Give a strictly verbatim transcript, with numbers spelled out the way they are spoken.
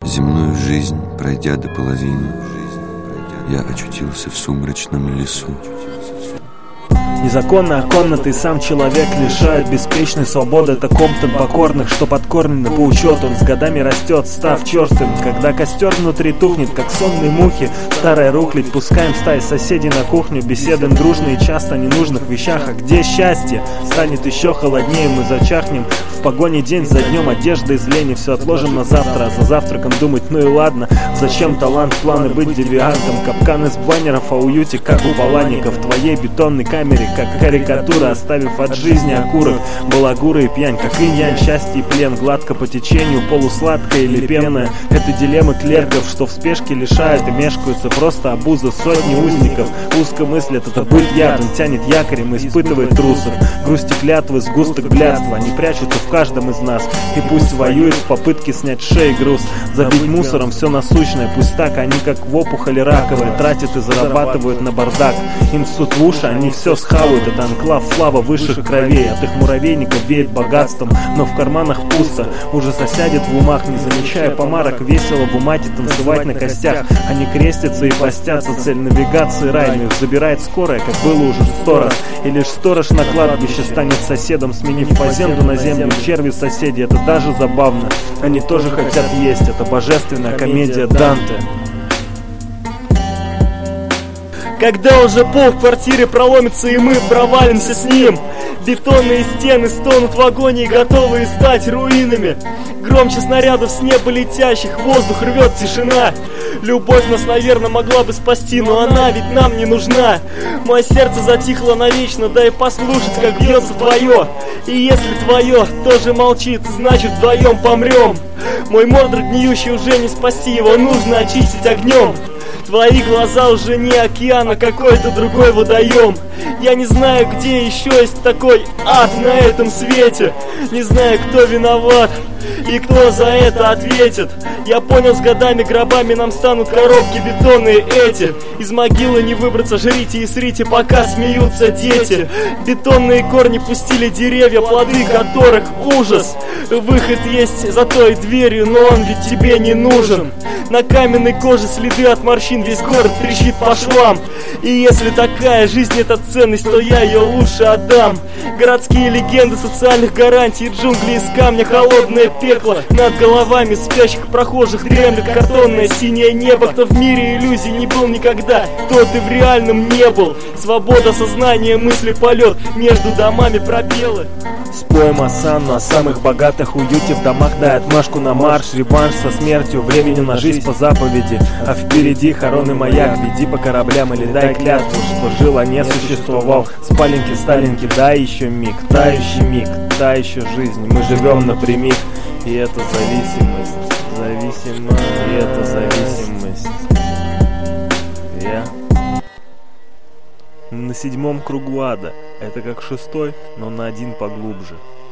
Земную жизнь, пройдя до половины, я очутился в сумрачном лесу. Незаконно, оконно ты сам человек лишает беспечной свободы таком-то покорных, что подкормлены по учету. Он с годами растет, став черствым. Когда костер внутри тухнет, как сонные мухи, старая рухлядь, пускаем стаи соседей на кухню, беседуем дружно и часто о ненужных вещах. А где счастье? Станет еще холоднее, мы зачахнем. В погоне день за днем, одежда из лени, все отложим на завтра, а за завтраком думать, ну и ладно. Зачем талант, планы быть девиантом? Капкан из баннеров о уюте, как у паланников. В твоей бетонной камере, как карикатура, оставив от жизни окурок, балагура и пьянь, как инь-янь, счастье и плен. Гладко по течению, полусладкое или пенное. Это дилеммы клерков, что в спешке лишают и мешкаются просто обуза сотни узников. Узко мыслят, это быть яд, он тянет якорем и испытывает трусов. Грусти клятвы, сгусток блядства, они прячутся в каждом из нас. И пусть воюет в попытке снять с шеи груз, забить мусором все насущное. Пусть так, они как в опухоли раковые тратят и зарабатывают на бардак. Им ссут в уши, они все схавают. Это анклав слава высших кровей. От их муравейников веет богатством, но в карманах пусто. Ужас осядет в умах, не замечая помарок. Весело в умате танцевать на костях. Они крестятся и постятся, цель навигации рай. Но их забирает скорая, как было уже сто раз. И лишь сторож на кладбище станет соседом, сменив фазенду на землю. Черви соседи, это даже забавно. Они тоже хотят есть, это божественная комедия Данте. Когда уже пол в квартире проломится и мы провалимся с ним, бетонные стены стонут в агонии, готовые стать руинами. Громче снарядов с неба летящих, воздух рвет тишина. Любовь нас, наверное, могла бы спасти, но она ведь нам не нужна. Мое сердце затихло навечно, дай послушать, как бьется твое. И если твое тоже молчит, значит вдвоем помрем. Мой мордор гниющий уже не спасти, его нужно очистить огнем. Твои глаза уже не океан, а какой-то другой водоем. Я не знаю, где еще есть такой ад на этом свете. Не знаю, кто виноват и кто за это ответит. Я понял, с годами гробами нам станут коробки бетонные эти. Из могилы не выбраться, жрите и срите, пока смеются дети. Бетонные корни пустили деревья, плоды которых ужас. Выход есть за той дверью, но он ведь тебе не нужен. На каменной коже следы от морщин, весь город трещит по швам. И если такая жизнь это ценность, то я ее лучше отдам. Городские легенды социальных гарантий, джунгли из камня, холодное пекло. Над головами спящих прохожих дремлет картонное синее небо. Кто в мире иллюзий не был никогда, тот и в реальном не был. Свобода сознания, мысли, полет, между домами пробелы. Споем осанну о самых богатых уюте в домах, дай отмашку на марш, реванш со смертью, времени на жизнь по заповеди. А впереди хоронный маяк, веди по кораблям или дай клятву, что жил, а не существовал. Спаленки, сталинки, дай еще миг, тающий миг, та еще жизнь. Мы живем напрямик, и это зависимость, зависимость, и это зависимость. Я на седьмом кругу ада. Это как шестой, но на один поглубже.